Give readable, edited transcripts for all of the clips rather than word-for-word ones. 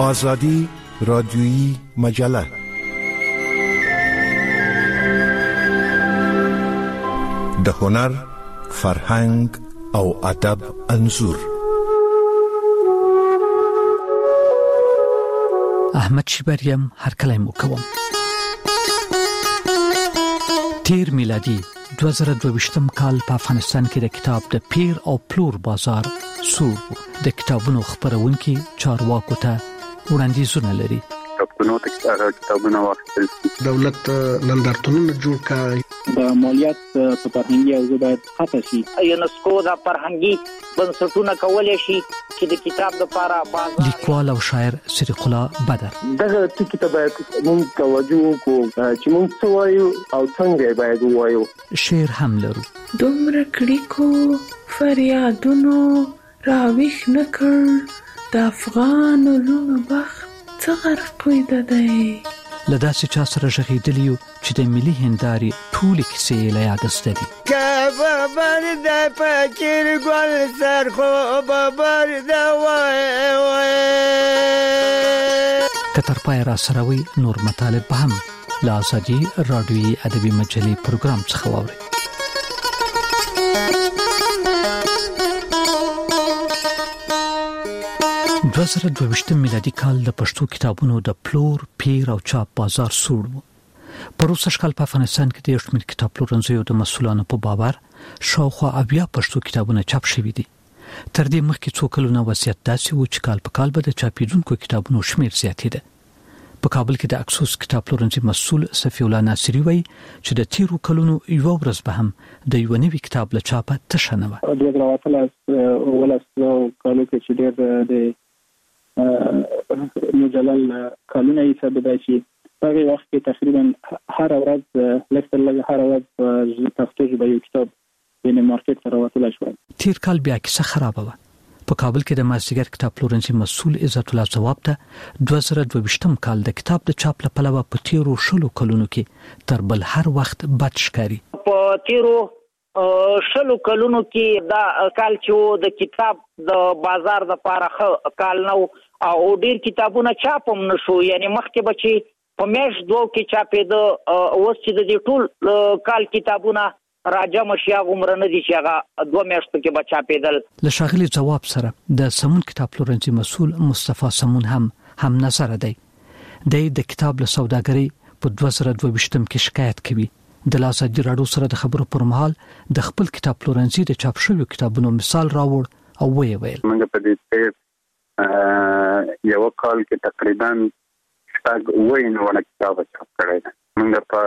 آزادی رادیویی مجله. د هنر، فرهنګ او ادب انځور. احمد شیبریم هر کله مو کوم. تیر میلادي 2022 کال په افغانستان کې د کتاب د پیر او پلور بازار سور د کتابونو خبرونکي چارواکو ته وړاندیزونه لري. کتابونه واخیستل دولت نندارتونونه جوړ کړي. د مالیات په فرهنګي او باید خطا شي. یونسکو د فرهنګي بنسټونه کولای شي چې د کتاب لپاره بازار. لیکوال او شاعر صدیق الله بدر دغه کتاب باید موږ توجه وکړو چې موږ څه وایو او څنګه باید وایو. شعر هم لرو. دومره کړيکو فریادونو راويخ نکړ د افغان لونو بخت څغرق وي ددی. لداسې چا سره ژغېدلیو چې د ملي هندارې ټولې کیسې له یادسته دي. بابر د فقیر ګل سر خو بابر د وای کتر پای را سره وي نور مطالب به هم له آزادي رادیویي ادبي مجلې پروګرام څخه واورئ. د 2022 میلادي کال د پښتو کتابونو د پلور، پیر او چاپ بازار سوړ و. پروسه شکل په افغانستان کې د یو شمېر کتاب پلورنځیو د مسؤلانو په باور شاوخوا 80 پښتو کتابونه چاپ شوي دي. تر دې مخکې څو کلونه وضعیت داسې و چې کال په کال به د چاپیدونکو کتابونو شمېر زیاتېده. په کابل کې د اکسوس کتاب پلورنځي مسؤل صفی الله ناصری وایي چې د تیرو کلونو یو ورځ به هم د یو نوي کتاب له چاپه تشه نه وه. 2013 کالو کې چې ډېر د مجلل کلونه یې ثابت شي. په هغه وخت کې تقریبا هر ورځ لږ هر ورځ پښتو ژبه یو کتاب په مارکیټ ته راوتل شو. تیر کال بیا کیسه خراب و. په کابل کې د مازیګر کتاب پلورنځي مسؤل عزت الله جواب ته 2022 کال د کتاب د چاپ لپاره په تیرو شلو کلونو کې تر بل هر وخت بد ښکاري. په تیرو شلو کلونو کې دا کال چې د کتاب د بازار د لپاره کال نو او ډیر کتابونه چاپم نشو. یعنی مخکې بچي په میاشت دوه کې چاپې د اوس چې د ټول کال کتابونه راجم شیا عمر نه دي چې هغه دوه میاشتو کې بچاپېدل. له شاغلي جواب سره د سمون کتاب پلورنځي مسؤل مصطفی سمون هم نظر دی. د کتاب له سوداګرۍ په 2022 کې شکایت کوي. د آزادي رادیو سره د خبرو پر مهال د خپل کتاب پلورنځي د چاپ شویو کتابونو مثال راوړ او ویل موږ په دې یو کال کې تقریبا شپږ وینونه کتاب چاپ کړی دی. موږ په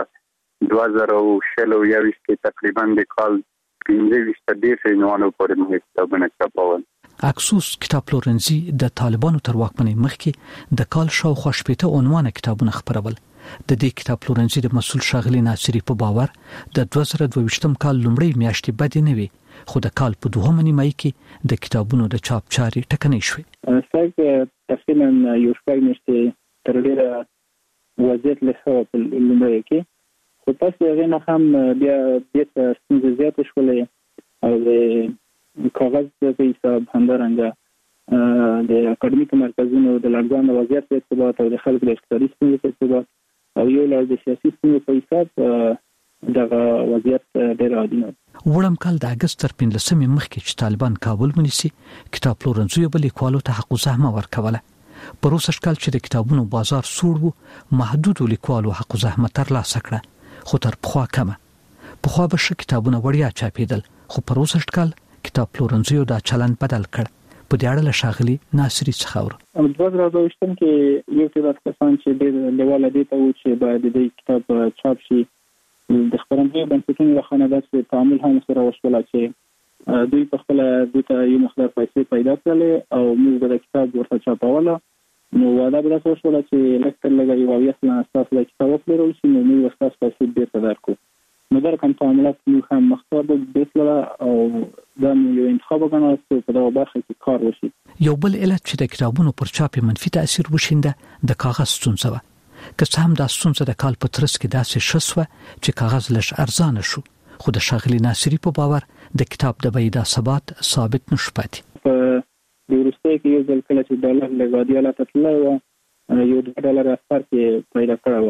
2023 کې تقریبا د کال 15 وینونه پورې موږ کتابونه چاپول. اکسوس کتاب پلورنځي د طالبانو تر واکمنۍ مخکې د کال شاوخوا 80 عنوانه کتابونه خپرول. د دې کتاب پلورنځي د مسؤل شاغلي ناصری په باور د 2022 کال لومړی میاشتې بد نه وي، خو د کال په دوهمه نیمایي کې د کتابونو د چاپ چارې ټکنۍ شوې. تقریبا یو شپږ میاشتې تر ډیره وضعیت له په لومړی کې، خو پس هغه نه هم بیا د ستونزې زیات شولې او د کاغذ په حساب همدارنګه د اکاډمیک مرکزونو د لړزان وضعیت په ارتباط او د خلکو د اقتصادي ستونزې په ارتباط او یو لړ د سیاسي ستونزې په حساب دغه وضعیت ډېر عادي نه. وړم کال د اگست تر 15 مخکې چې طالبان کابل ونیسي، کتاب پلورنځیو بل لیکوالو ته حق زحمه ورکوله. پروسه شکل چې د کتابونو بازار سوړ و، محدود لیکوالو حق زحمه ترلاسه کړه، خو تر پخوا کمه. پخوا به ش کتابونه وړیا چاپېدل، خو پروسه شکل کتاب پلورنځیو دا چلن بدل کړ. په دې اړه له شاغلي ناصری څخه اور 2022 کې یو څه کسان چې د لیواله دي ته و چې باید د کتاب چاپ شي. د خبرنامې بنسټونو له خانه داسې تعامل هم سره وشول چې دوی په خپل د یو مقدار پیسې پیدا کړل او موږ د کتاب ورته چاپوله. نو واده به تاسو شول چې لکه لږه یو یاسله تاسو د کتاب پلورل شي، نو موږ تاسو پیسې بیرته درکو. نو دا کوم تعاملات موږ هم مختار د بیسله او دا یو انتخاب غواړو چې په دغه برخه کې کار وشي. یو بل علت چې د کتابونو پر چاپ منفي تاثیر وشینده د کاغذ ستونزه و. که څه هم دا ستونزه د کال په ترڅ کې داسې شسوه چې کاغذ لږ ارزانه شو، خو د شاغلي ناصری په باور د کتاب د بیه ثابت نشو پاتې. په د روسیې کې یو ځل کله چې ډالر له غادي حالت تللی و یو $2 اثر کې پیدا کړو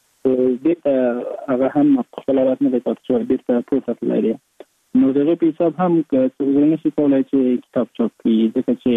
دې هغه هم خپل راز نه پاتې شو دې ته پروسس لري نو دغه په حساب هم څنګه نشي کولای چې کتاب چاپ کړي ځکه چې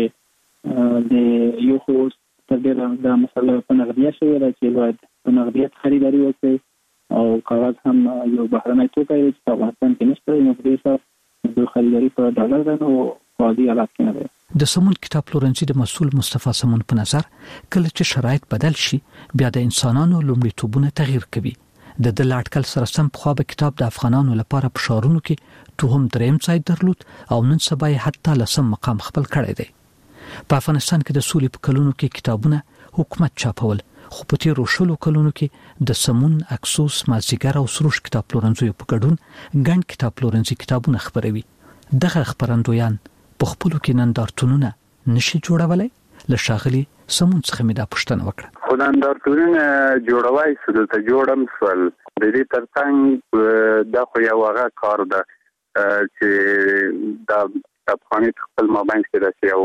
د یو هوست تر ډیره دا مسله په نغدیه شوی دی چې باید په نغدیت خریداري وکړي او کاغذ هم یو بهرنی توکی دی چې په افغانستان کې نشته نو په دې حساب د خریداري په ډالر ده نو قاضي حالات کې نه دی د سمون کتاب پلورنځي د مسؤل مصطفی سمون په نظر کله چې شرایط بدل شي بیا د انسانانو لومړیتوبونه تغییر کوي د لاټکل سره سم په خو به کتاب د افغانانو لپاره په شارونو کې توهم دریم ځای درلود او نن سبا یې حتی لسم مقام خپل کړی دی په افغانستان کې د سولې په کلونو کې کتابونه حکومت چاپول خو په تیرو شلو کلونو کې د سمون اکسوس مازیګر او سروش کتاب پلورنځي په ګډون ګڼ کتاب پلورنځي کتابونه خبروي دغه خبرندویان په خپل کې نندارتونونه نشي جوړولای له شاغلي سمون څخه مې دا پوښتنه وکړه خو نندارتونونه جوړوي څه ته جوړم سوال د دې ترڅنګ دا خو یو هغه کار ده چې دا کتابخانه خپل مابین کې راځي او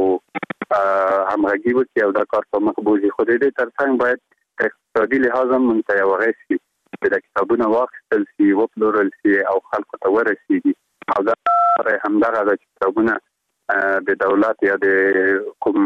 همغږي وکړي او دا کار په مقبولي خو دې ترڅنګ باید اقتصادي لحاظ هم متوازن شي چې د کتابونو واخیستل شي او پلورل شي او خلکو ته ورسیږي او دا همدغه د کتابونو د دولت یا د کوم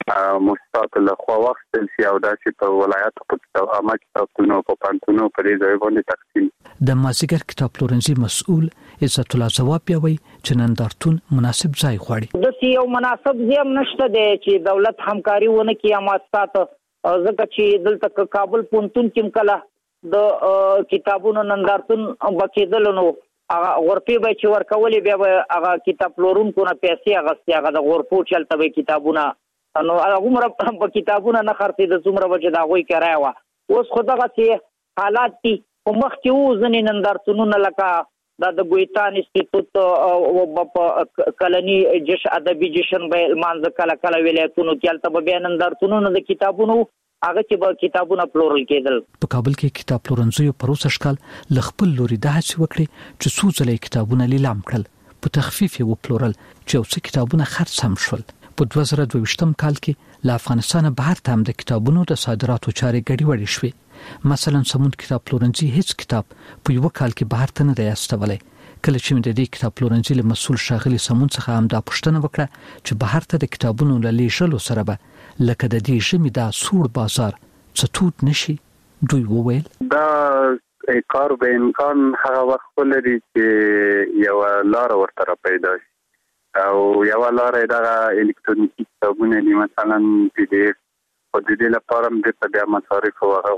مؤسسات له خوا واخیستل شي او دا چې په ولایت په عامه کتابونو په پانتونو په دې ځای باندې تقسیم د مازیګر کتاب پلورنځي مسؤل عزت الله جواب یوي چې نندارتون مناسب ځای غواړي د یو مناسب ځای نشته دی چې دولت همکاري ونه کوي اماتات ځکه چې دلته کابل پونتون کې مکله د کتابونو نندارتون بکیدل نو غرفي به چې ورکولې بیا هغه کتاب پلورونکو نه پیسې اغستې هغه د غرفو چلته به کتابونه نو هغه په کتابونه نه خرڅې د څومره وجه دا غوي کرای و اوس خو دغه چې حالات دي په مخ کې و ځنې نندارتونونه لکه د ګویتان انسټیټیوټ او په کلنی ادبي جشن به مانځ کله ولایتونو کې البته به نندارتونونه د کتابونو هغه چې به کتابونه پلورل کېدل په کابل کې کتاب پلورنځي پروسه شکل لخپل لوري د هڅې وکړي چې څو ځله کتابونه لیلام کړل په تخفیف یې وپلورل چې اوس کتابونه خرڅ هم شول په 2022 کال کې له افغانستان بهر ته هم د کتابونو د صادراتو چارې ګډوډې شوې مثلا سمون کتاب پلورنځي هیڅ کتاب په یو کال کې بهر ته نه دی استولای کله چې د دې کتاب پلورنځي له مسؤل شاغلي سمون څخه هم دا پوښتنه وکړه چې بهر ته د کتابونو لیږلو سره به لکه د دې ژمي دا سوړ بازار څټوت نشي دوی وویل دا کار به امکان هغه وخت لري چې یو لار ورته پیدا شي او یو لار دا الکترونیکي کتابونه دي مثلا PDF او د دې لپاره هم د بیا مصارف او هغه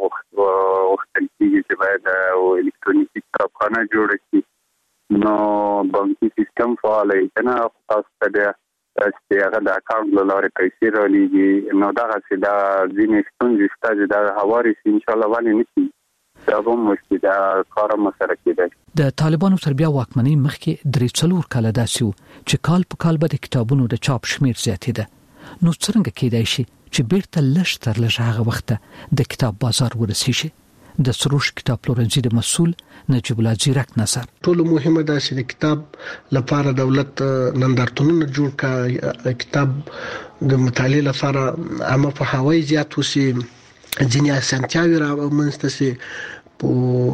وختل کېږي چې باید او الکترونیکي کتابخانه جوړ شي نو بانکي سیستم فعال وي کنه تاسو ته چې هغه د اکاونټ له لارې پیسې رالیږي نو دغه چې دا ځینې ستونزې شته چې دا هواري ان شاء الله باندې نشي دا به مشکل دا کار مسره کېده د طالبانو تر بیا واکمنۍ مخکې 3 کال داسې و چې کال په کال به د کتابونو د چاپ شمیر زیاتېده نو څنګه کېدای شي چې بیرته لږ تر لږ هغه وخت د کتاب بازار ورسیږي د سروش کتاب پلورنځي د مسؤل نجیب الله زیرک نظر ټول مهمه ده چې د کتاب لپاره دولت نندارتونونه جوړ کړي کتاب د مطالعه لپاره عامه پوهاوی زیات وشي ځینې اسانتیاوې رامنځته شي په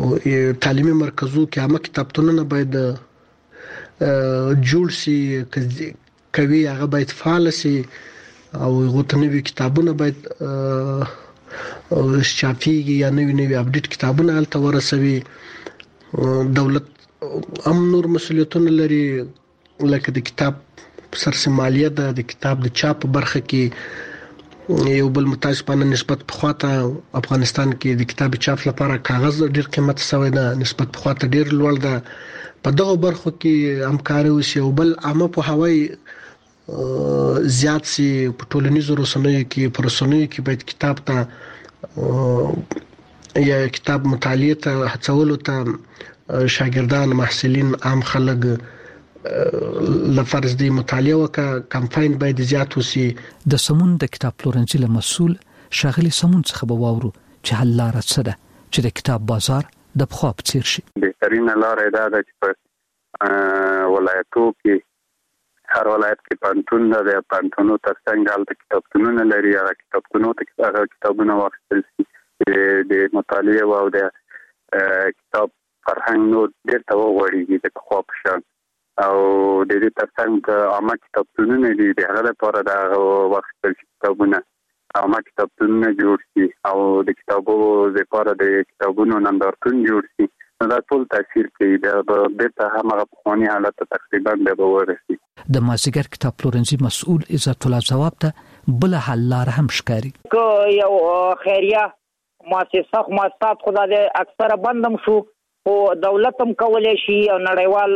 تعلیمي مرکزو کې عامه کتابتونونه باید جوړ شي کوي هغه باید فعال شي او غوښتنې کتابونه باید شافيږي یا نوې اپډیټ کتابونه الته ورسوي دولت هم نور مسؤلیتونه لري لکه د کتاب سرسمالیه د کتاب د چاپ برخه کې یو بل متاسفانه نسبت په خواته افغانستان کې د کتاب چاپ لپاره کاغذ ډیر قیمت شوی ده نسبت په خواته ډیر لوړ ده په دغه برخو کې همکاري وشي او بل عامه په هوای زیات سي په ټولنیزو رسنیو کې پرسنوي کې باید کتاب ته یا کتاب مطالعه ته هڅولو ته شاګردان محصلین عام خلک لفرض دی مطالعه وکړه کمپاین باید زیات وسی د سمون د کتاب پلورنځي له مسؤل شاغلي سمون څخه به واورو چې حل لار څه ده چې د کتاب بازار د بخوا په څیر شي بهترین لار دا ده چې په ولایتو کې هر ولایت کې پانتون د پانتونو ترڅنګ حالت کتابتونونه لري. هغه کتابتونو ته هغه کتابونه واخیستل شي د مطالعه او د کتاب فرهنګ نو ډېر ته وغوړېږي د خو په شان او د دې ترڅنګ عامه کتابتونونه دي د هغه لپاره د واخیستل کتابونه عامه کتابتونونه جوړ شي او د کتابو لپاره د کتابونو نندارتون جوړ شي. دا ټول تاثیر کوي د بیرته همغه پخوانی حالت ته تقریبا به ورسي. د مازیګر کتاب پلورنځي مسؤل عزت الله جواب ته بل حل لار هم ښکاري. که یو خیریه مؤسسات خدای دې اکثره بندم شو او دولت هم کولای شي او نړیوال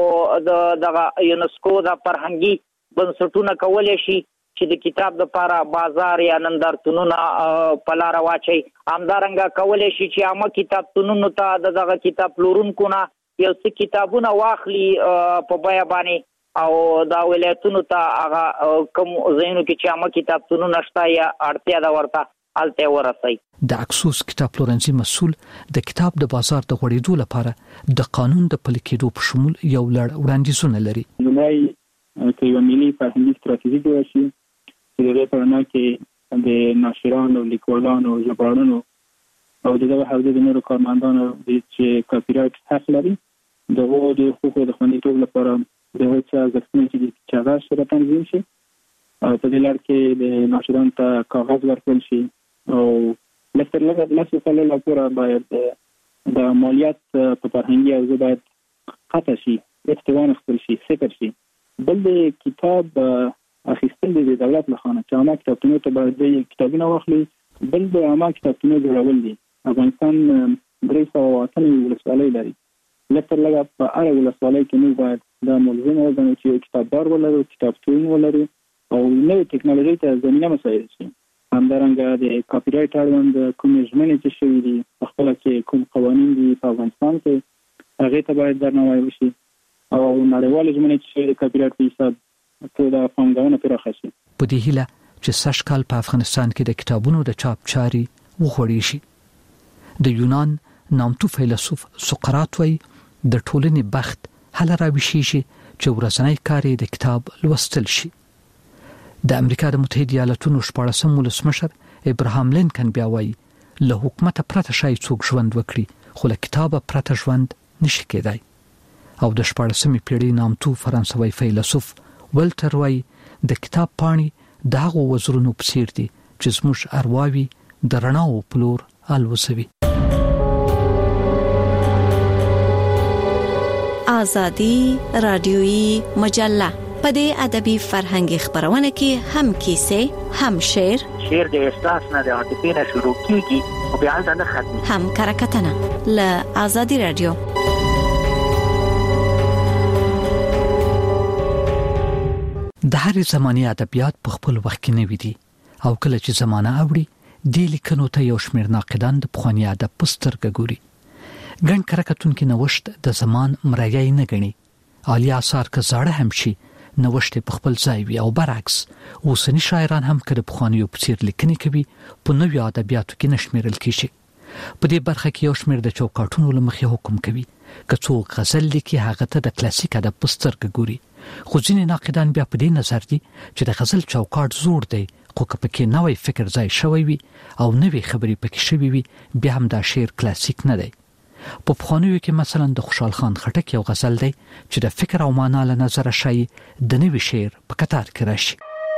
او د یونسکو د فرهنګي بنسټونه کولای شي چې د کتاب لپاره بازار یا نندارتونونه په لار واچي. همدارنګه کولای شي چې عامه کتابتونونو ته دغه کتاب پلورونکو نه یو څه کتابونه واخلي په بیه باندې او دا ولایتونو ته هغه کوم ځایونو کې چې عامه کتابتونونه شته یا اړتیا ده ورته الته ورسي. د اکسوس کتاب پلورنځي مسؤل د کتاب د بازار د غوړېدو لپاره د قانون د پلي کېدو په شمول یو لړ وړاندیزونه لري. لومړی که یو ملي فرهنګي ستراتیژي جوړه شي چې د دې په اړه کې د ناشرانو لیکوالانو ژباړونو او دغه حوزې د نورو کارمندانو چې کاپی رایټ حق لري دغه د حقوقو د خوندیتوب لپاره د هڅو ارزښتونه چې هغه سره تنظیم شي او په دې لړ کې د ناشرانو ته کاغذ ورکړل شي او لکه لاسو کله لپاره باید د مالیات په فرهنګي او باید قطع شي استوان خپل شي صفر شي. بل د کتاب اخیستل د دولت لخوا چې عامه کتابتونو ته باید د کتابونه واخلي. بل د عامه کتابتونو جوړول دي. افغانستان 308 ولسوالۍ لري. لکه په اړه ولسوالۍ کې موږ باید د ملزم وګڼو چې کتابدار ولرو کتابتون ولرو او نوې ټکنالوژي ته زمينه مساعد شي. همدارنګه د کاپی رایټ اړوند کوم ژمنې چې شوي دي خپل چې کوم قوانين دي په افغانستان کې هغه ته باید درناوی وشي او نړیوال ژمنې چې د کاپی رایټ په حساب ته د پاملرنه پراخه شي. په دې هیله چې سږکال په افغانستان کې د کتابونو د چاپ چاري وغوړي شي. د یونان نامتو فیلسوف سقراط وایي د ټولنې بخت هله راوشي شي چې ورځنی کار د کتاب لوستل شي. د امریکا د متحده ایالاتونو 14 ولسمشر ابراهام لینکن بیا وایي له حکومت پرته شای څوک ژوند وکړي خو له کتابه پرته ژوند نشي کېدای. او د 14مې پیړۍ نامتو فرانسوي فیلسوف ولټر وایي د کتاب پاڼې د هغو وزرونو په څیر دي چې زموږ ارواوي د رڼاو په لور الوزوي. آزادي رادیويي مجله په دې ادبي فرهنګي خبرونه کې هم کیسې هم شعر د احساس نه د عاطفې نه شروع کیږي او بیا ځنه ختمي هم کرکټنه ل آزادي رادیو. د هر زماني ادبیات په خپل وخت کې نوي دي او کله چې زمانہ اوړي د لیکنو ته یو شمېر ناقدان د پخوانی ادب پسترګ ګوري. ګڼ کرکټونکو نوښت د زمان مرایي نه غني. عالی آثار که زاړه هم شي نوښت په خپل ځای وي او برعکس اوسنی شاعران هم کړه پخوانی په څیر لیکنې کوي په نوې ادبیاتو کې نشمېرل کیږي. په دې برخه کې یو شمېر د چوکاټونو لمخې حکم کوي که څوک غزل لیکي هغه ته د کلاسیک ادب پسترګ ګوري. خو ځینې ناقدان بیا په دې نظر دي چې د غزل چوکاټ زوړ دی خو که پکې نوې فکر ځای شوی وي او نوې خبرې پکې شوی وي بیا هم دا شعر کلاسیک نه دی. په پخوانیو کې مثلا د خوشحال خان خټک یو غزل دی چې د فکر او معنا له نظره شای د نوې شعر په کتار کې راشي.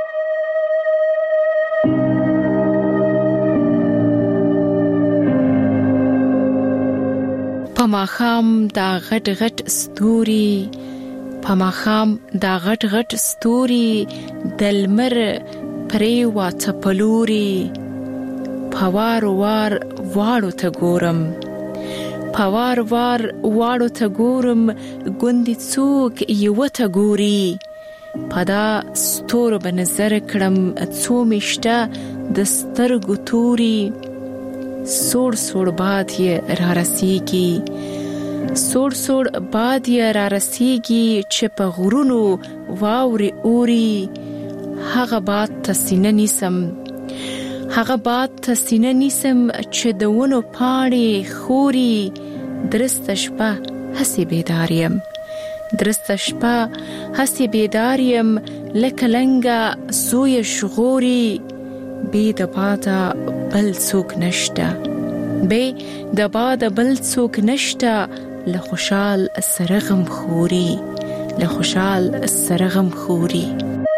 پماخام دا غټ غټ ستوري پماخام دا غټ غټ ستوري دلمر پرې واته پلوري پوار وار واړو ته ګورم پوار وار واړو ته ګورم ګوندې څوک یو ته ګوري پدا ستور به نظر کړم څو میشته د سترګو توري سوړ سوړ باد یې را رسیږي سوړ سوړ باد یې را رسیږي چې په غرونو واوري اوري هغه باد ته سینه نیسم هغه باد ته سینه نیسم چې د ونو پاڼې خوري درسته شپه هسې بیدار یم درسته شپه هسې بیداریم لکه لنګه سوی شغوري بی د باده بل څوک نشته بی د باده بل څوک نشته له خوشحال سره غم خوري له خوشحال سره غم خوري.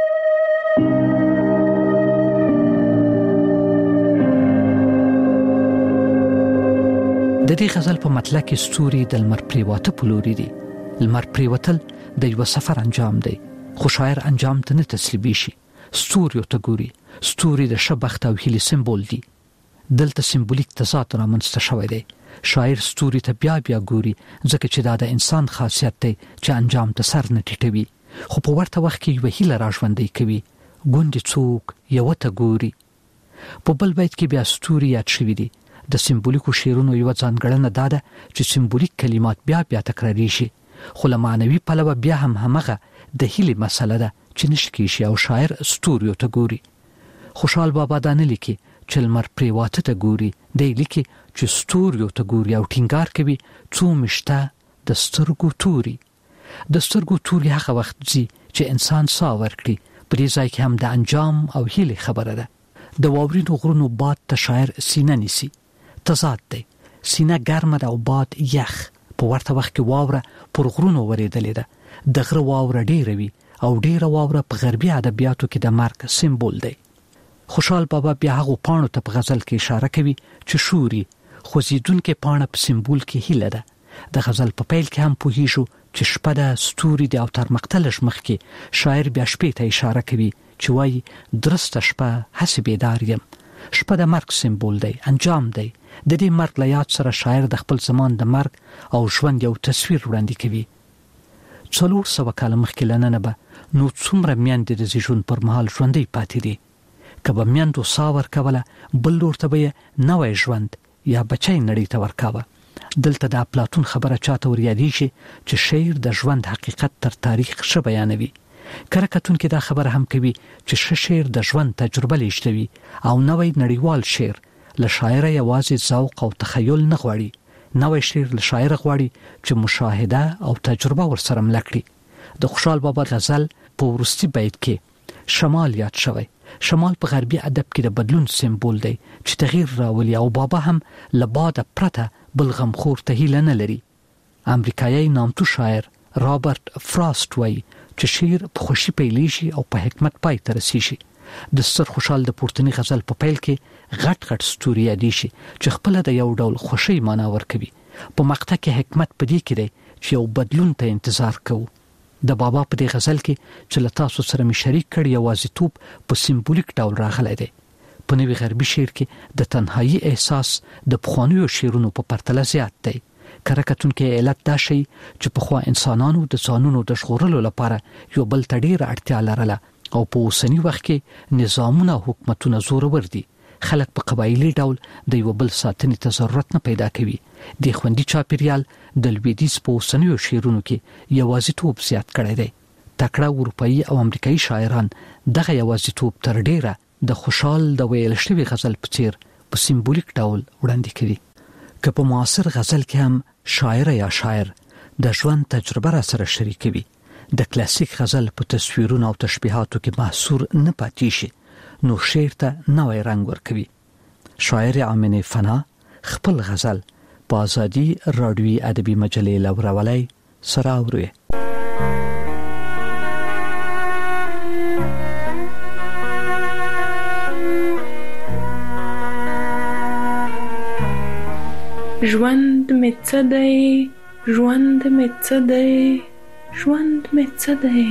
د دې غزل په مطلع کې ستوري د لمر پریواته پلوري دي. لمر پریوتل د یو سفر انجام دی، خو شاعر انجام ته نه تسلیمي شي. ستوري ته ګوري، ستوري د شبخت او هیلې سمبول دي. دلته سمبولیک تضاد رامنځته شوی دی. شاعر ستوري ته بیا ګوري ځکه چې دا د انسان خاصیت دی چې انجام ته سر نه ټیټوي، خو په ورته وخت کې یو هیله راژوندۍ کوي. ګوندې څوک یو ته ګوري. په بل بیت کې بیا ستوري یاد شوي دي. د سمبولیکو شعرونو یو ځانګړنه دا ده چې سمبولیک کلمات بیا تکراری شي، خو له معنوي پلوه بیا هم همغه د هیلې مسله ده چې نشکی شي او شاعر ستوري ته ګوري. خوشحال بابا دا نه لیکي چې لمر پریواته ته ګوري، دی لیکي چې ستوري ته ګوري او ټینګار کوي څو مشته د سترګو توري. د سترګو توري هغه وخت ځي چې انسان ساه ورکړي. په دې ځای کې هم د انجام او هیلې خبره ده. د واورینو غرونو باد ته شاعر سینه نیسي. تضاد دی، سینه ګرمه ده او باد یخ. په ورته وخت کې واوره پر غرونو ورېدلې ده. د غره واوره ډیره وي او ډیره واوره په غربي ادبیاتو کې د مرګ سمبول دی. خوشحال بابا بیا هغه پاڼو ته په غزل کې اشاره کوي چې شوري خوځیدونکې پاڼه په سمبول کې هیله ده. د غزل په پیل کې هم پوهیږو چې شپه د ستوري د او تر مقتلش مخ کې شاعر بیا شپې ته اشاره کوي چې وایي درسته شپه هسې بیدار یم. شپه د مرګ سمبول دی، انجام دی. د دې مرګ له یاد سره شاعر د خپل زمان د مرګ او ژوند یو تصویر وړاندې کوي. 400 کاله مخکې لننه به نو څومره میندې د زیږون پر مهال ژوندۍ پاتې دي. که به میندو ساه ورکوله بل لور ته به نوی ژوند یا بچی نړۍ ته ورکاوه. دلته د افلاطون خبره چاته ور یادېږي چې شعر د ژوند حقیقت تر تاریخ ښه بیانوي. کره کتونکي دا خبره هم کوي چې ښه شعر د ژوند تجربه لیږدوي او نوی نړیوال شعر له شاعره یوازې ذوق او تخیل نه غواړي. نوی شعر له شاعر غواړي چې مشاهده او تجربه ورسره مله کړي. د خوشحال بابا غزل په وروستي بیت کې شمال یاد شوی. شمال په غربي ادب کې د بدلون سمبول دی چې تغییر راولي او بابا هم له باده پرته بل غمخور ته هیله نه لري. امریکایي نامتو شاعر رابرټ فراسټ وایي چې شعر په خوشي پیلېږي او په حکمت پای ته رسیږي. د ستر خوشحال د پورتني غزل په پیل کې غټ ستوري یادې شي چې خپل د یو ډول خوشي معنا ورکوي. په مقطع کې حکمت پدې کې دی چې یو بدلون ته انتظار کوو. د بابا په دې غزل کې چې له تاسو سره می شریک کړی یوازیتوب په سمبولیک ډول راغلی دی. په نوي غربي شعر کې د تنهایی احساس د پخوانیو شعرونو په پرتله زیات دی. کره کتونکي علت دا شي چې پخوا انسانانو د ځانونو د ژغورلو لپاره یو بل ته ډیره اړتیا لرله او په اوسني وخت کې نظامونه او حکومتونه زورور دي. خلک په قبایلی ډول د یو بل ساتنې ته ضرورت نه پیدا کوي. د خوندي چاپیریال د لویدیځ په اوسنیو شعرونو کې یوازیتوب زیات کړی دی. تکړه اروپایي او امریکایي شاعران دغه یوازیتوب تر ډیره د خوشحال د ویل شوی غزل په څیر په سمبولیک ډول وړاندې کوي. که په معاصر غزل کې هم شاعر یا شاعر د ژوند تجربه را سره شریکوي، د کلاسیک غزل په تصویرونو او تشبیهاتو کې محصور نه پاتې شي، نو شعر ته نوی رنگ ورکوي. شاعر آمنه فنا خپل غزل په ازادي رادیوي ادبي مجلې لورولای سره اوري. ژوند می څه دی، ژوند می څه دی، ژوند می څه دی،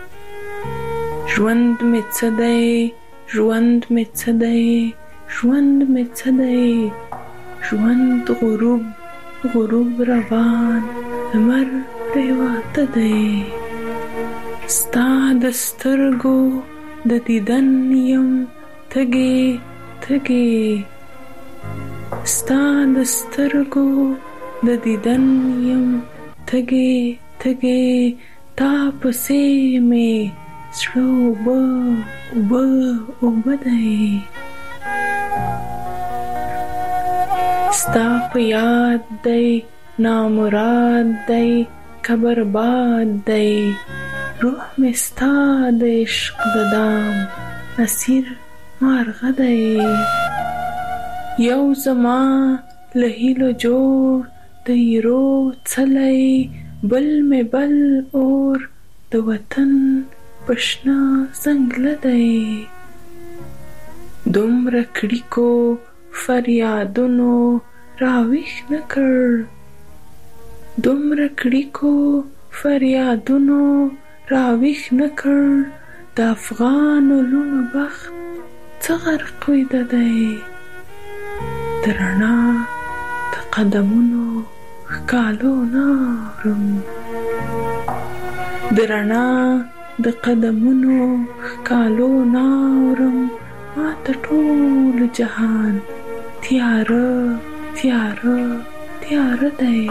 ژوند می څه دی، ژوند می څه دی، ژوند می څه دی، ژوند غروب غروب روان لمر پریواته دی. ستا د سترګو د دیدن یم تږې تږې، ستا د سترګو د دیدن یم تږې تږې، تا پسې مې زړه اوبه اوبه اوبه دی. ستا په یاد دی نامراد دی کبر باد دی روح می ستا د عشق د دام اسیر مارغه دی یو زما له هیلو جوړ د یرو څلی بل می بل اور د وطن پښنا څنګه دی دومره کړیکو فریادونو راویښ نکړ دومره کړیکو فریادونو راویښ نکړ د افغان لونو بخت څه غرق ویده دی د رڼا د قدمونو ښکالو نارم د رڼا د قدمونو ښکالو نارم ما ته ټول جهان تیاره تیاره تیاره دی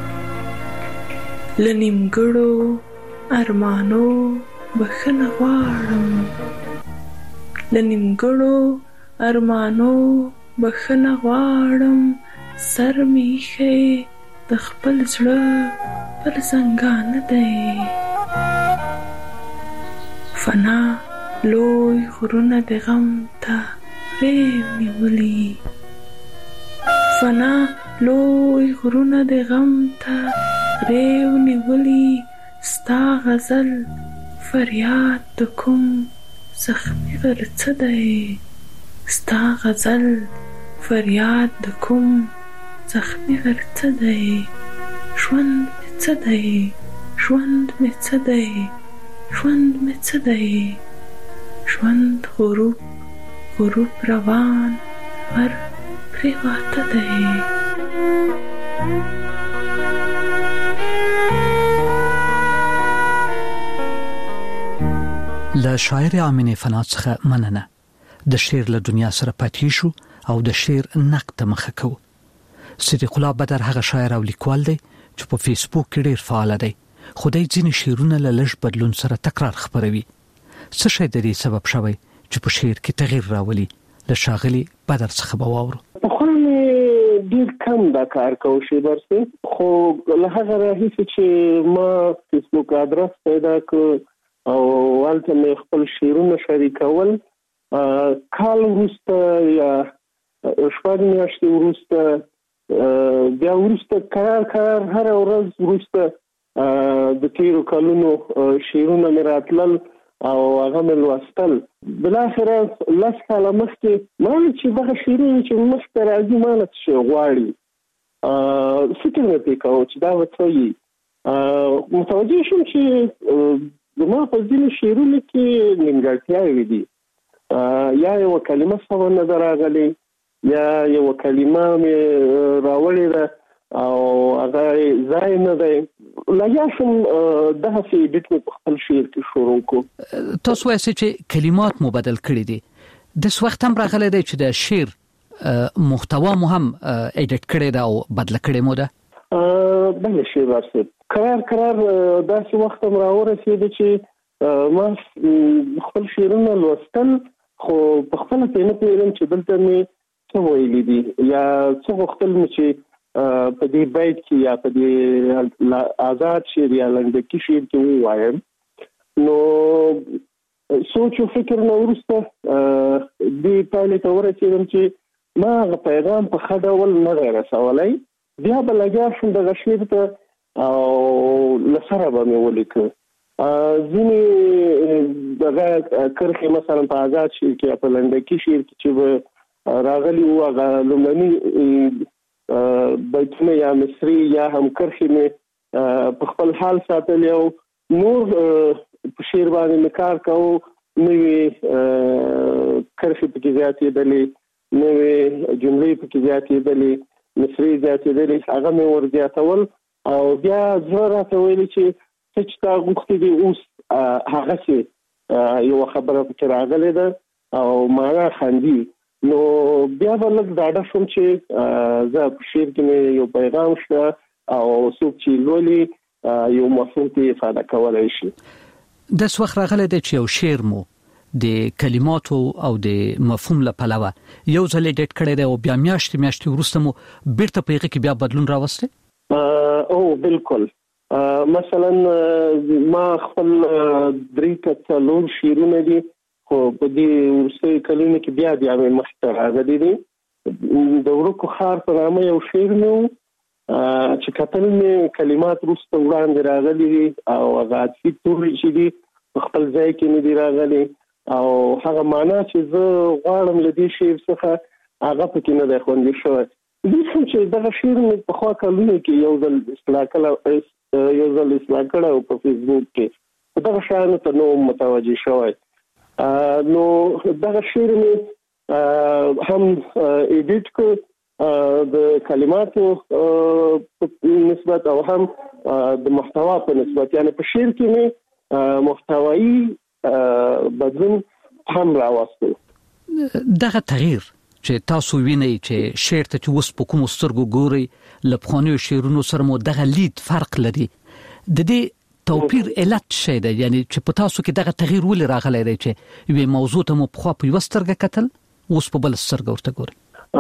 له نیمګړو ارمانو بخښنه غواړم له نیمګړو ارمانو بخښنه غواړم سر مې ایښی د خپل زړه پر زنګانه دی فنا لوی غرونه د غم ته غریو نیولي فنا لوی غرونه د غم ته غریو نیولي ستا غزل فریاد د کوم زخمي غرڅه دی ستا غزل فریاد د کوم زخمي غرڅه دی ژوند مې څه دی ژوند مې څه دی ژوند مې څه دی ژوند غروب غروب روان ور پریواته دی له شاعر امینه فنا څخه مننه د شعر له دنیا سره پاتې شو او د شعر نقد مخه کو صدیق الله بدر هغه شاعر او لیکوال دی چې په فیسبوک کې ډیر فعال دی خدای ځینې شعرونه له لږ بدلون سره تکرار خبروي څه شی د دې سبب شوی چې په شعر کې تغییر راولي له شاغلي بدر څخه به واورو خو ډیر کم دا کار کوي شي برسه خو له هغه راهیسې چې ما فیسبوک آدرس پیدا کړ او والته مې خپل شعرونه شریکول کال وروسته یا شپږ میاشتې وروسته بیا وروسته کار هر ورځ وروسته د تیرو کلونو شعرونه مې راتلل او هغه مې لوستل بالاخره لس کاله مخکې ما چې دغه شعرونه چې مخکې راځي ما نه څه غواړي فکر مې پرې کوه چې دا به څه وي متوجه شوم چې زما په ځینو شعرونو کې نیمګړتیاوې دي یا یو کلمه سمه نه ده راغلې یا یو کلمه مې راوړې ده او هغه ځای نه دی لږه شم دغسې ایډیټ مې په خپل شعر کې شروع کړو تاسو وایئ چې کلمات مو بدل کړي دي داس وخت هم راغلی دی چې د شعر محتوا مو هم ایډیټ کړی ده او بدله کړې مو ده بله شی ورسې قرار داسې وخت هم راورسېده چې ما خپل شعرونه لوستل خو په خپله پرې نه پوهېدم چې دلته مې څه ویلي دي یا څه غوښتل مې چې په دې بیت کې یا په دې آزاد شعر یا لنډکي شعر کې ووایم نو سوچ او فکر نه وروسته دې پایلې ته ورسېدم چې ما هغه پیغام په ښه ډول نه دی رسولی بیا به لګیا شم دغه شعر ته او له سره به مې ولیکه ځینې دغه کرښې مثلا په آزاد شعر کې یا په لنډکي شعر کې چې به راغلي وو هغه لومړني بیتونه یا مصري یا هم کرښې مې په خپل حال ساتلې او نور په شعر باندې مې کار کوو نوې کرښې پکې زیاتېدلې نوې جملې پکې زیاتېدلې مصري زیاتېدلې هغه مې ور زیاتول او بیا زړه راته ویلې چې څه چې تا غوښتي دي اوس هغسې یوه خبره پکې راغلې ده او معنا خندي نو بیا به لږ ډاډه شوم چې زه په شعر کې مې یو پیغام شته او څوک چې لولي یو مفهوم ته افاده کولی شي داس وخت راغلی دی چې یو شعر مو د کلماتو او د مفهوم له پلوه یو ځل ایډیټ کړی دی او بیا میاشتې وروسته مو بیرته په هغې کې بیا بدلون راوستی او بالکل مثلا ما خپل 3 شیرونه دي خو په دې ورسې کلونه کې بیا مې مخته راغلي دي. د ورکو خار په نامه یو شعر مې چې کتل مې کلمات وروسته وړاندې راغلي دي او هغه عطفي توري چې دي په خپل ځای کې مې دي راغلي او هغه معنا چې زه غواړم له دې شعر څخه هغه پکې نه دی خوندي شوی. زه هم چې دغه شعر مې په خوا کلونه کې یو ځل اصلاح کړی او په فیسبوک کې دغه شیانو ته نو متوجه شوی. نو دغه شعر مې هم ایډیټ کړ د کلماتو نسبت او هم د محتوا په نسبت، یعنی په شعر کې مې محتوایی بدلون هم راوستل. دغه تغییر چې تاسو وینئ چې شعر ته اوس په کوم سترګو ګوري لپخانیو شعرونو سره مو دغه لید فرق لري، د دې توپیر علت څه دی؟ یعنی چې په تاسو کې دغه تغییر ولې راغلی دی چې یوه موضوع ته مو په خوا په یو سترګه کتل اوس په بل سترګه ورته ګوري؟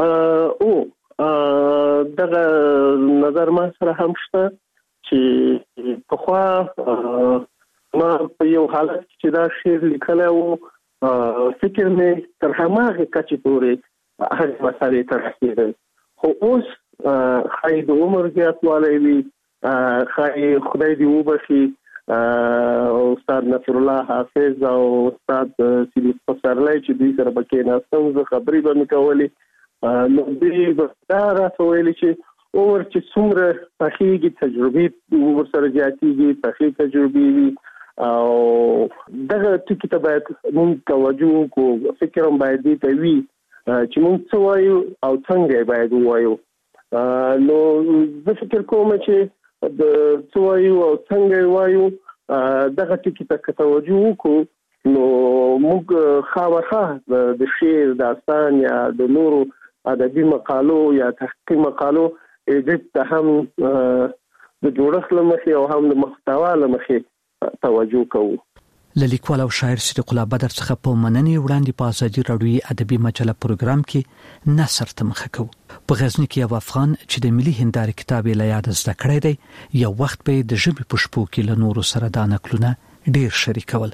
دغه نظر ما سره هم شته چې په خوا ما په یو حالت چې دا شعر لیکلی و فکر مې تر هماغه کچې پورې هغه مسالې ته رسېدل، خو اوس ښایي د عمر زیاتوالی وي، ښایي خدای دې وبخي استاد نصر الله حافظ او استاد سیدی پسرلی چې دوی سره به کېناستم زه خبرې به مې کولې، نو دوی به دا راته ویلي چې عمر چې څومره پخېږي تجربې ورسره زیاتېږي، پخې تجربې وي او دغه ټکي ته باید موږ توجه وکړو، فکر هم باید دې ته وي چې موږ څه وایو او څنګه یې باید ووایو. نو زه فکر کوم چې د څه وایو او څنګه یې وایو دغه ټکي ته که توجه وکړو نو موږ خامخا د شعر، داستان یا د نورو ادبي مقالو یا تحقیقي مقالو ایډیټ ته هم د جوړښت له مخې او هم د محتوا له مخې توجه کوو. له لیکوال او شاعر صدیق الله بدر څخه په مننې وړاندې په ازادي راډیوي ادبي مجله پروګرام کې نثر ته مخه کوو. په غزنی کې یو افغان چې د ملي هندارې کتاب له یاد زده کړی دی، یو وخت به د ژبې په شپو کې له نورو سره دا نقلونه ډیر شریکول.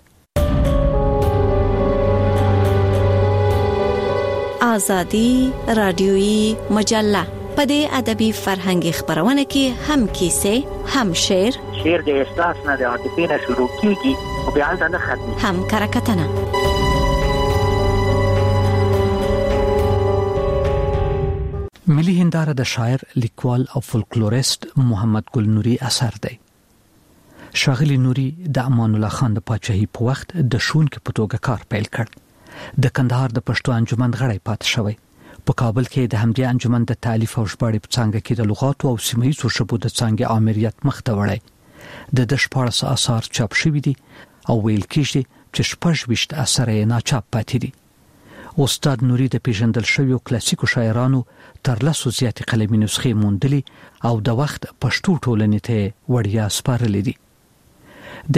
ازادي راډیوي مجله په دې ادبي فرهنګي خبرونه کې هم کیسې، هم شعر د احساس نه د عاطفې نه شروع کیږي او بیا د نه ختمي، هم کرکټنه. ملي هنداره د شاعر، لیکوال او فولکلوریست محمد ګل نوري اثر دی. شاغلی نوري د امان الله خان د پاچاهي په وخت د شونکو په توګه کار پیل کړ. د کندهار د پښتو انجمن غړی پات شوی. په کابل کې د همدې انجمن د تالیف او ژباړې په څانګه کې د لغاتو او سیمه‌یزو ژبو د څانګې امریت مخته وړي. د 14 اثار چاپ شوي دي او ویل کېږي چې 26 اثر یې ناچاپ پاتې دي. استاد نوري د پیژندل شویو کلاسیکو شاعرانو تر لاسو زیاتې قلمي نسخې موندلې او د وخت پښتو ټولنې ته وړیا سپارلې دي. د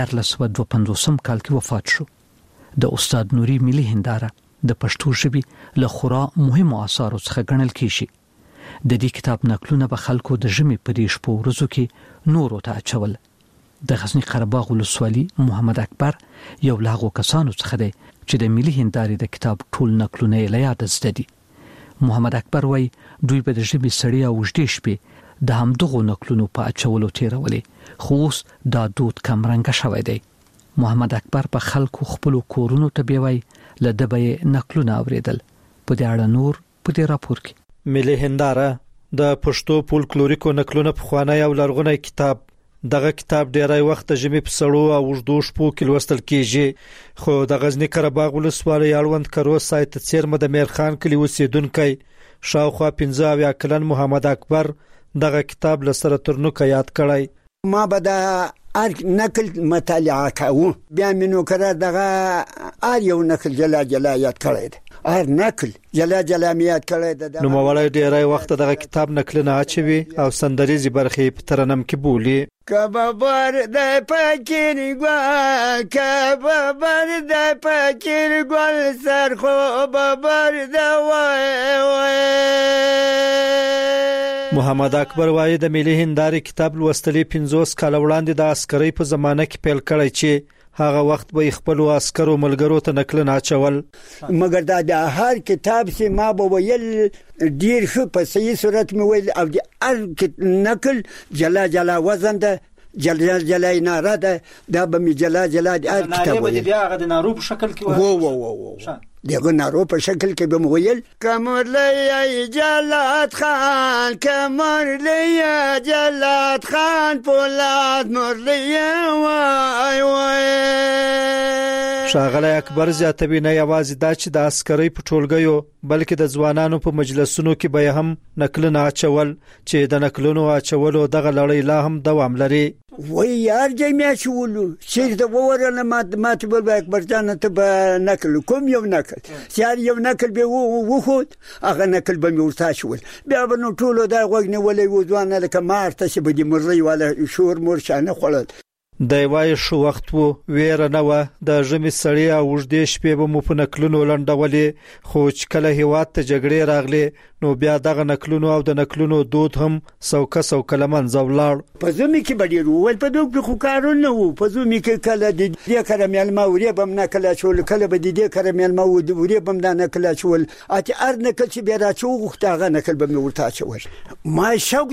1952 کال کې وفات شو. د استاد نوري ملي هنداره د پښتو ژبې له خورا مهمو اثارو څخه ګڼل کېږي. د دې کتاب نقلونه به خلکو د ژمي په دې شپو ورځو کې نورو ته اچول. د غزنی قره باغ ولسوالي محمد اکبر یو له هغو کسانو څخه دی چې د ملي هندارې د کتاب ټول نقلونه یې له یاده زده دي. محمد اکبر وایي دوی به د ژمي سړې او اوږدې شپې د همدغو نقلونو په اچولو تیرولې، خو اوس دا دود کمرنګه شوی دی. محمد اکبر په خلکو خپل کورونو ته بیوي لدبه نقلونه اوریدل. په دې اړه نور په دې راپور کې ملي هنداره د پښتو فولکلوریکو نقلونه په خوانی او لرغونی کتاب. دغه کتاب ډیری وخت د ژمي په سړو او اوږدو شپو کې لوستل کیږي، خو د غزنی قره باغ ولسوالۍ اړوند کروز سایت څیرمه د میرخان کلی اوسیدونکو شاوخوا 15 کلن محمد اکبر دغه کتاب لسره ترنوکه یاد کړی. ما به د نقل مطالعه کوم، بیا مینو کړه دغه یو نقل جلا یاد کړی دی، نقل جلا میاد کړی دی. نو موړی ډیری وخت دغه کتاب نقلونه اچوي او سندریزي برخې په ترنم کې بولی. کبابر د پکیر ګل، کبابر د پکیر ګل سر خو بابر د وای. محمد اکبر وایي د ملي هندارې کتاب لوستلې 50 کال وړاندې د عسکرۍ په زمانه کې پیل کړی چې هغه وخت به خپل عسکرو ملګرو ته نقل ناچول مګر دا د هر کتاب چې ما به ویل ډیر ښه په صحیح صورت مې ویل او د هر نقل جلا وزن ده جلا ناره ده دا به می جلا د هر کتاب ویل بیا هغه د نارو په شکل کې و دغه نارو په شکل کې به مویل کمرلی جلات خان پولاد مرلی وای ښاغلی اکبر زیاتوي نه یوازې دا چې د عسکرۍ په ټولګیو بلکې د ځوانانو په مجلسونو کې به هم نقلونه اچول چې د نقلونو اچولو دغه لړۍ لا هم دوام لري وای یار جمعه شولو چې د وورنه ماته بل اکبر جان ته به نقل کوم یو نقل سیار یو نقل به وخود هغه نقل به ورته شول بیا به نو ټولو دا غوګنه ولې وځوانه لکه مارته چې به د مرۍ ولا شور مرشانه خړل د وای شو وخت وو ویره نه و د ژمي سړی او وژدې شپې به مو په نقلونو لنډولې خو چې کله هیواد ته جګړې راغلې نو بیا دغه نقلونو او د نقلونو دود هم سو کلمن زولار په زمي کې بدیرو ول په دوه خو کارونه وو په زمي کې کله د دې کرمل ماوري بم نه کله شول کله به دې کرمل ماوري بم نه کله شول اته ار نه کله چې بیا راچو غوښتاغه نه کله به ورته شول ما شوق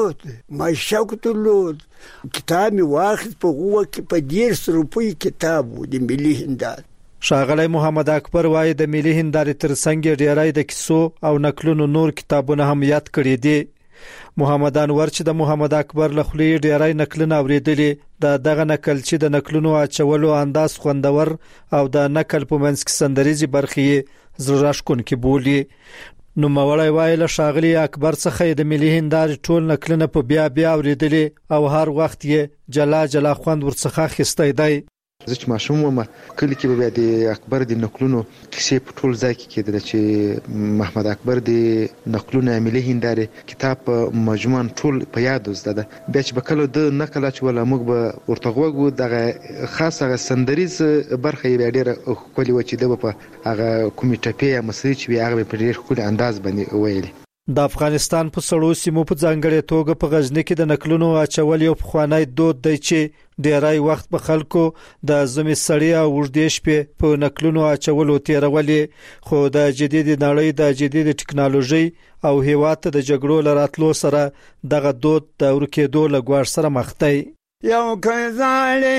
ترلود کتاب می واخذ په غوه کې په 100 روپۍ کتاب و د ملي هندار ښاغلی محمد اکبر وایي د ملي هندارې ترڅنګ ډیری د کیسو او نقلونو نور کتابونه هم یاد کړي دي محمد انور چې د محمد اکبر له خولې ډیری نقلونه اوریدلي دغه نقل چې د نقلونو اچولو انداز خوندور او د نقل په منځ کې سندریزي برخې زړه راښکونکي بولي نو مولای وای له ښاغلی اکبر څخه د ملي هندارې ټول نقلونه په بیا اوریدلي او هر وخت یې جلا خوند ورڅخه خسته دی زه چې ماشوم وم کلی کې به د اکبر د نقلونو کیسې په ټول ځای کې کېدل چې محمد اکبر د نقلونو ملي هندارې کتاب مجموعاً ټول په یاد زده ده بیا چې بکله د نقل اچول موږ به ورته غوږو دغه خاصه سندریز برخه یې ډېره ښکلې و چې د په هغه کومې ټپې یا مسرې چې هغه په ډېر ښکلي انداز باندې ویلي د افغانستان په سړو سیمو په ځانګړې توګه په غزنی کې د نقلونو اچول یو پخوانی دود دی چې ډیری وخت په خلکو د زمي سړی او وژدې شپې په نقلونو اچولو تیرولې خو د جدید نړۍ د جدید ټکنالوژي او هیواد د جګړو لراتلو سره دغه دود د ورکېدو لګوار سره مخ دی یو کزالی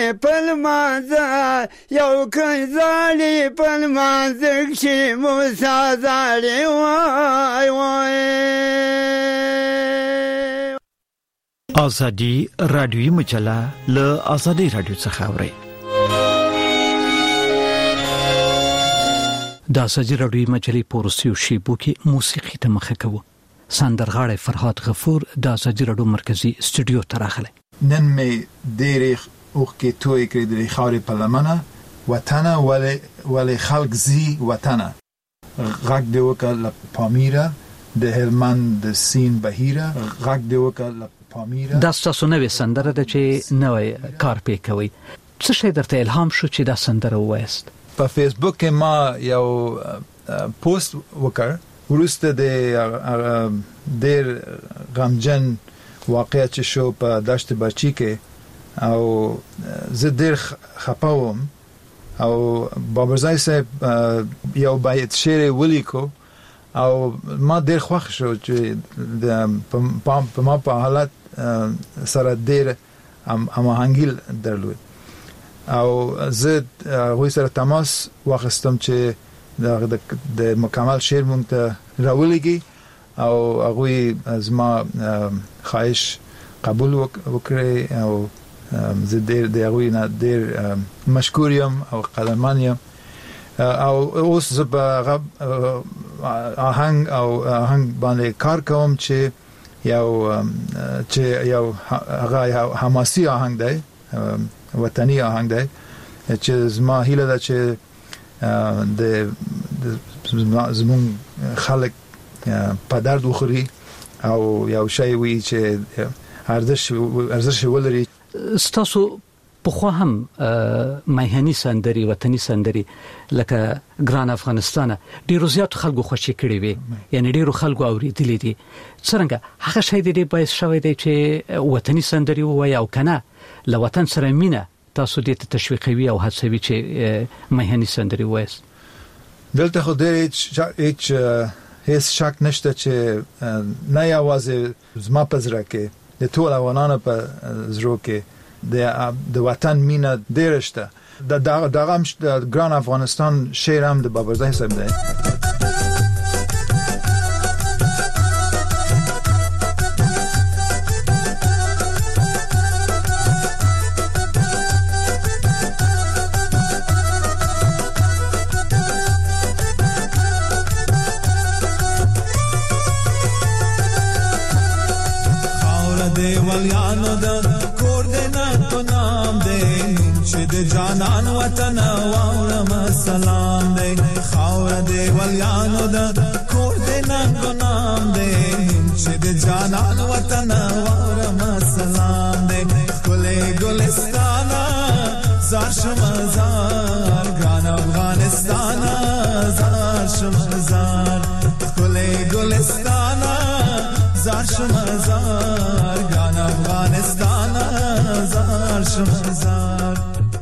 پلمانز کشی موسا زالی وای آزادی رادیویی مجله له آزادی رادیو څخه اوري د آزادی رادیویی مجلې پورسیو شیبو کې موسیقي ته مخه کوو سندرغاړی فرهاد غفور د آزادی رادیو مرکزی استودیو ته راغلی نن می دیری اوخ کې توی کړی د خاورې په لمنه وطن ولی خلق زی وطن غږ دی وکړه پامیره د هلمند د سین بهیره غږ دی وکړه پامیره دا ستاسو نوې سندره ده چې نوې کار پې کوي څه شی درته الهام شو چې دا سندره ووایست په فیسبوک کې ما یو پوسټ وکړ ورسته د ډېر غمجن واقعه چې شو په دشت بچی کې او زه ډېر خپه وم او بابرزای صاحب یو بیت شعر ولیکو او ما ډېر خوښ شو چې په ما په حالت سره ډېر هماهنګي درلود او زه هغوی سره تماس واخیستم چې د مکمل شعر مونږ ته راولېږي او هغوی زما خواهش قبول وکړي او زه ډېر د هغوی نه ډېر مشکور یم او قدرمن یم او اوس زه په آهنګ باندې کار کوم چې یو هغه حماسي آهنګ دی وطني آهنګ دی چې زما هیله ده چې د زمون خلک په درد وخوري او یو شی وي چې ارزش ولري ستاسو په خو هم مهني سندري وطني سندري لکه ګران افغانستان ډیرو زیات خلکو خوشی کړي وي یعنی ډیرو خلکو اوریدلې دي څنګه هغه شی دی باعث شوی دی چې وطني سندري وای او کنه له وطن سره مینه تاسو دې ته تشویقوي او هڅوي چې مهني سندري وایس دلته خو دې هیڅ شک نشته چې نه یوازې زما په زړه کې د ټول افغانانو په زړه کې د وطن مینه ډېره شته دغه هم د ګران افغانستان شعر هم د بابرزی صاحب دی جانان وطن واورم سلام دے خاور دے ولیانو دا کور دے ننگو نام دے نمشد جانان وطن واورم سلام دے گلے گلستانا زار شمزار گران افغانستانا زار شمزار گلے گلستانا زار شمزار گران افغانستانا زار شمزار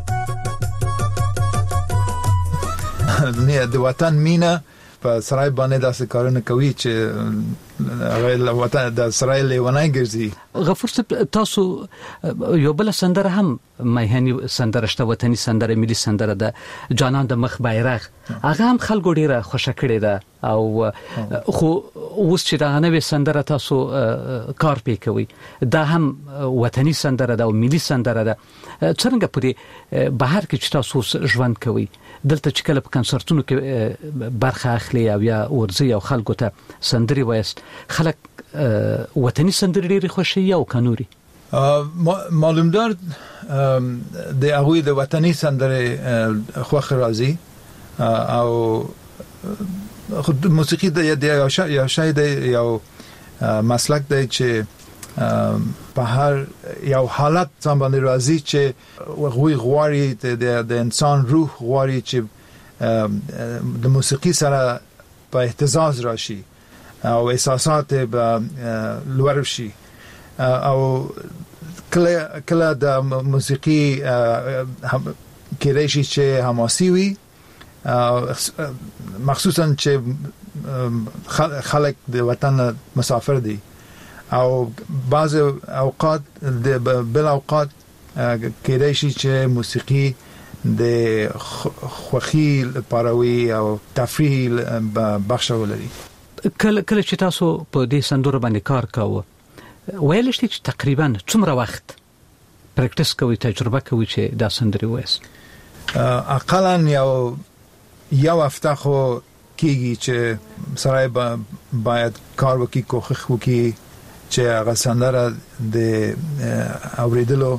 نه د وطن مینه په سرای باندې داسې کارونه کوي چې هغه وطن د سرای لیونای ګرځي غفور تاسو یو بل سندره هم مهني سندره شته وطني سندره ملي سندره ده جانان د مخ بیرغ هغه هم خلکو ډیره خوشا کړي ده او خو اوس چې دا نوې سندره تاسو کار پې کوي دا هم وطني سندره ده او ملي سندره ده څنګه پدې بهر کې چې تاسو ژوند کوي دلته چې کله په کنسرتونو کې برخه اخلي او یا ورزي او خلکو ته سندري وایست خلک وطني سندري ډېر خوشي او کنوري معلومدار د هغه د وطني سندري خوخ راځي او خود موسیقي د یو شای د یو مسلک دی چې په هر یو حالت ځان باندې راځي چې غواړي د انسان روح غواړي چې د موسیقي سره په اهتزاز راشي او احساسات به لوړ شي او کله د موسیقي کېدای شي چې حماسي وي مخصوصا چې خلک د وطن مسافر دي او بعض اوقات بل اوقات کېدای شي چې موسیقي د خوخي پاروي او تفریح بخښ ولري کله چې تاسو په دې سندرو باندې کار کاوه ویل شي چې تقریبا څومره وخت پریکټیس کوي تجربه کوي چې دا سندري وایس اقلا یو هفته خو کېږي چې سړی باید کار وکړي کوښښ وکړي چې هغه سندره د اوریدلو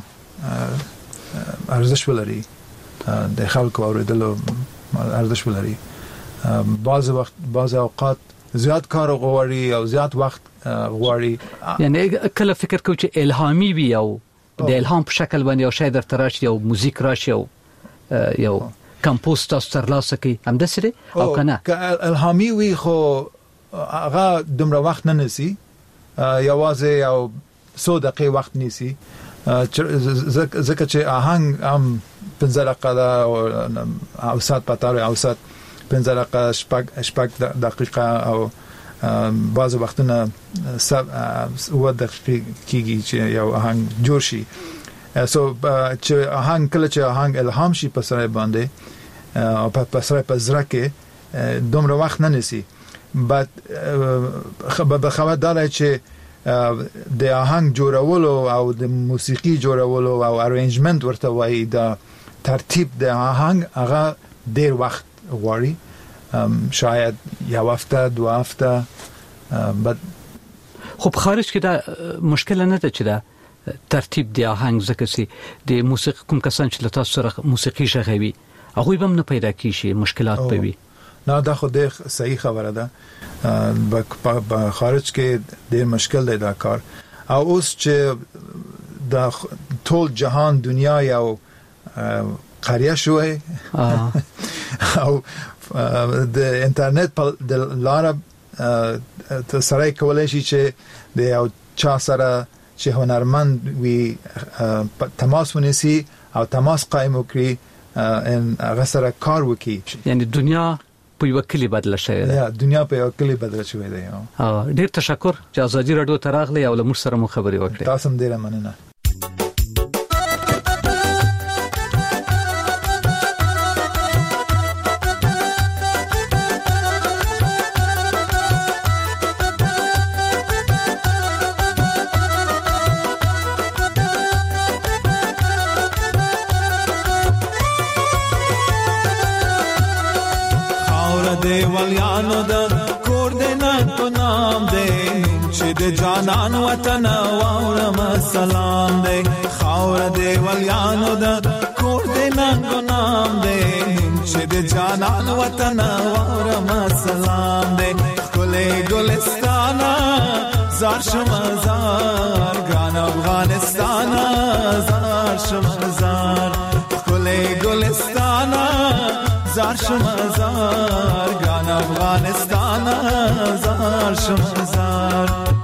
ارزش ولري د خلکو اوریدلو ارزش ولري بعض اوقات زیات کار غواړي او زیات وخت غواړي یعنی کله فکر کوم چې الهامي وي او د الهام په شکل باندې او شاید تراشي او موزیک راشي او یو کمپوز تاسو ترلاسه کوي هم د سره او کنه الهامي وي خو هغه دومره وخت نه نسی یوازې او 100 دقیقې وخت نیسی ځکه چې آهنګ هم 15 دقیقه او سات پاتاره او سات 15 دقیقه شپږ دقیقه او بعض وختونه 7 دقیقې کېږي چې یو آهنګ جوړ شي سو چې آهنګ کله چې آهنګ الهام شي په سره باندې او په سره په زړه کې دومره وخت نه نسی بعد خبردار چې د آهنګ جوړولو او د موسیقي جوړولو او ارینجمنت ورته وایي دا ترتیب د آهنګ هغه ډیر وخت غواړي شاید یو هفته 2 هفته خو په خارج کې دا مشکل نه ده چې دا ترتیب د آهنګ ځکه چې د موسیقي کوم کسان چې تاسو سره موسیقي ژغوي هغه به نه پیدا کیږي مشکلات پوي نه دا خو د صحیح خبره ده په خارج کې ډېر مشکل دی دا کار او اوس چې د ټول جهان دنیا یو قریه شوی او د انټرنیټ په لاره سره کولای شي چې د یو چا سره چې هنرمند وي تماس ونیسي او تماس قائم وکړي ان هغه سره کار وکړي. یعنی دنیا په یو کلی بدل شوې ده. دنیا په یو کلی بدل شوې ده. ډیر تشکر چې ازادي رادیو ته راغلی او له موږ سره مو خبرې وکړې. تاسو هم ډیر مننه. دیوالیانو دا کور دینا کو نام دے چې د جانان وطن واورم سلام دے خاور دیوالیانو دا کور دینا کو نام دے چې د جانان وطن واورم سلام دے کله ګلستانا زار شمزار ګران افغانستان زار شمزار کله ګلستانا زار شمزار ګران افغانستان زار شمزار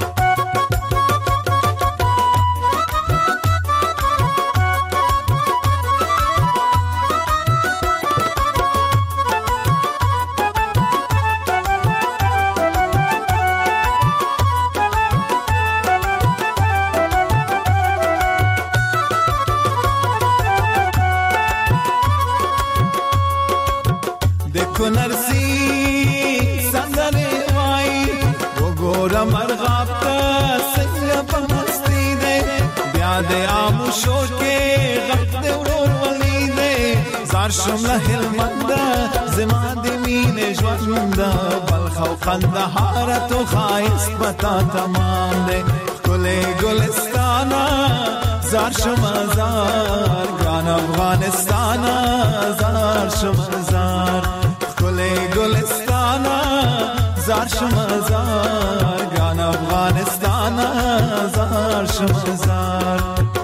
نرسی سندره وای وګوره مرغاب ته څنګه په مستی ده بیا د اموشو کې غږ د ورور ولې ده زار شمله هلمند زما د مینې ژوند بلخ او قندهار ته خایس پتا تمام ده کله ګلستانا زار شمزار ګران افغانستان زار شمزار گلستانا زار شمزار ګران افغانستان زار شمزار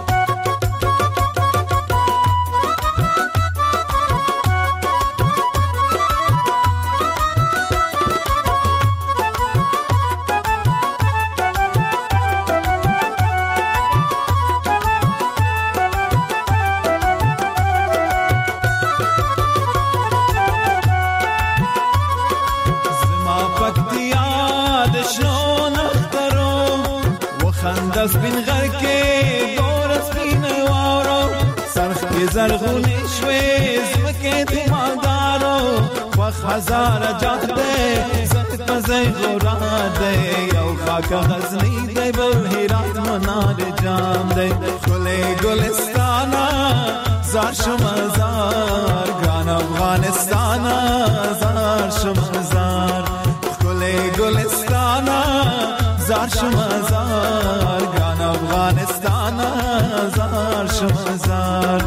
سپین غر کې ګور سپین وارو سرخ کې زرغونې شوې زمکه ته مالدارو وخ هزار جاده زت پزې غورا ده یو خاک غزنی ده بهرات منار جام ده کله ګلستانا زار شمزار ګران افغانستان زار شمزار کله ګلستانا زار شمزار ګران افغانستان زار شمزار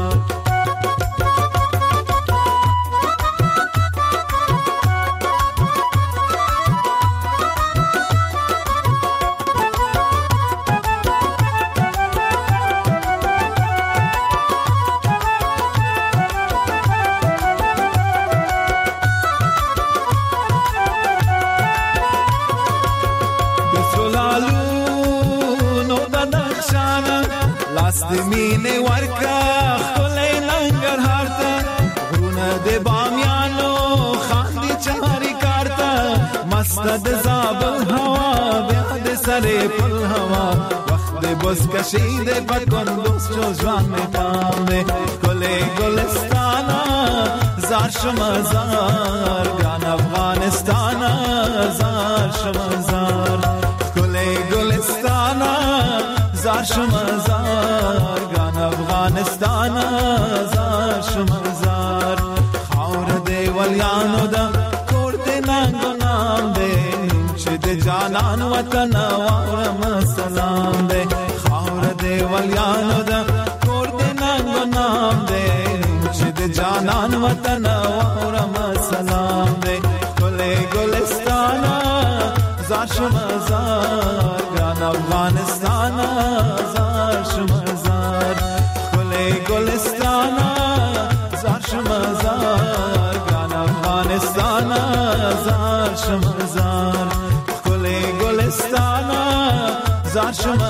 د مینې ورکا خلې لنګر هارته غرونه د بامیانو خاندي چاري کارته مست د زابل هوا بیا د سره پل هوا وخت د بس کشي د پکون دوستو ځوان می پام دې کله ګلستانا زار شمزار ګران افغانستان زار شمزار کله ګلستانا زار شمزار ګران افغانستان زار شمزار خاور دی ولیانو دا کور دی ننګو نام دی چې د جانان وطن واورم سلام دی خاور دی ولیانو دا کور دی ننګو نام دی چې د جانان وطن واورم سلام دی کله ګلستانا زار شمزار ګران افغانستان زار شمزار کله ګلستانا گلزار شم